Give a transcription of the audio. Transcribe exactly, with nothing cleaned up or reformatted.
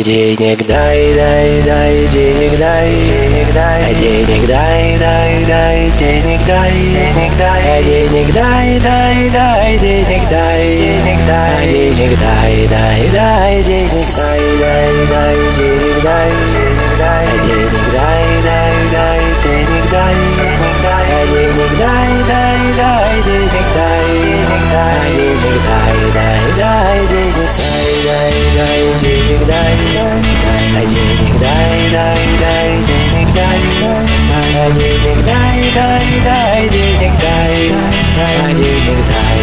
Денег дай, дай, дай, денег дай, денег дай, денег дай, дай, дай, денег дай, денег дай, денег дай, дай, дай, денег дай, денег дай, денег дай, дай, дай, денег дай, дай, дай, денег дай, денег дай, денег дай, дай, дай, денег дай, денег дай, денег дай, дай, дай, денег дай, денег дай, денег дай, дай, дай, денег дай, дай, дай, денег дай, денег дай, дай, дай, денег дай, денег дай, дай, дай, денег дай, денег дай.